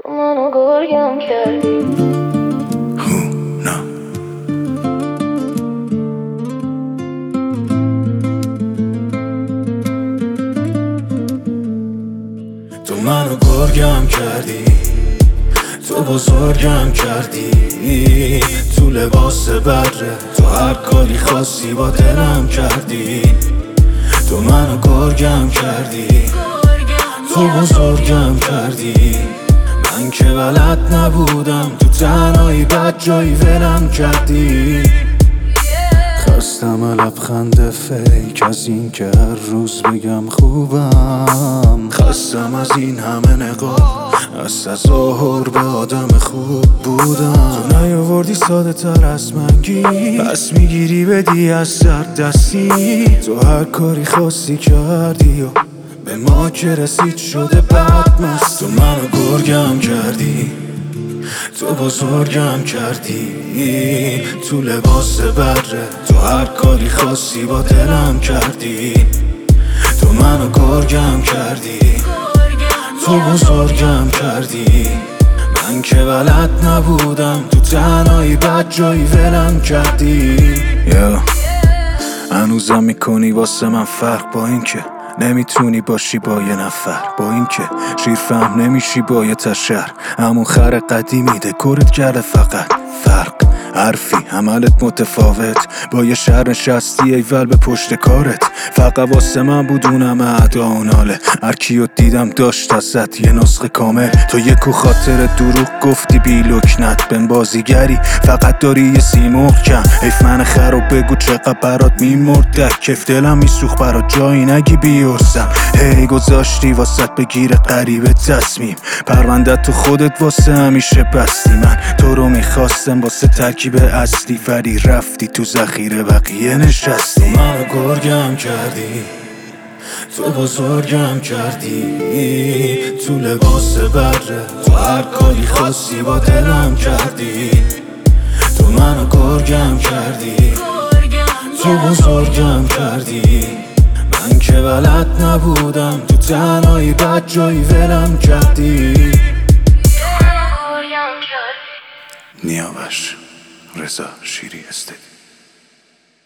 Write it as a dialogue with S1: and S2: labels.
S1: منو گرگم کردی.
S2: نه تو منو گرگم کردی، تو بزرگم کردی. تو لباس بره، تو هر کاری خاصی با دلم کردی. تو منو گرگم کردی، تو بزرگم کردی. من که بلد نبودم، تو تنهایی بد جایی ولم کردی. خستم لبخند فیک از این که هر روز بگم خوبم. خستم از این همه نقاب، از تظاهر به آدم خوب بودم. تو نیاوردی ساده تر از من گیر، پس میگیری بدی از سر دستی. تو هر کاری خاصی کردی و به ما که رسید شده بدمست. تو منو گرگم کردی، تو بزرگم کردی. تو لباس بره، تو هر کاری خاصی با دلم کردی. تو منو گرگم کردی، تو بزرگم کردی. من که بلد نبودم، تو تنهایی بد جایی ولم کردی. هنوزم میکنی واسه من فرق، با این که نمیتونی باشی با یه نفر، با این که شیر فهم نمیشی با یه تشر. همون خر قدیمی دکورت کرده فقط فرق حرفی عملت متفاوت. با یه شهر نشستی ایول به پشت کارت. فقط واسه من بود اونم اعدا و ناله. هر کیو دیدم داشت ازت یه نسخه کامل. تو یکو خاطر دروغ گفتی بی لکنت بن بازیگری، فقط داری یه سیمرغ کم. حیف من خراب بگو چقدر برات میمردک، کف دلم میسوخ برات جایی نگی بیارزم. هی گذاشتی واسط بگیره غریبه تصمیم، پرونده تو خودت واسه همیشه بستی. من تو رو میخواستم واسه ترکیب اصلی، ولی رفتی تو ذخیره بقیه نشستی. تو منو گرگم کردی، تو بزرگم کردی. تو لباس بره، تو هر کاری خاصی با دلم کردی. تو منو گرگم کردی، تو بزرگم کردی. من که بلد نبودم، تو تنهایی بد جایی ولم کردی. نیاوش رضا شیری استدی.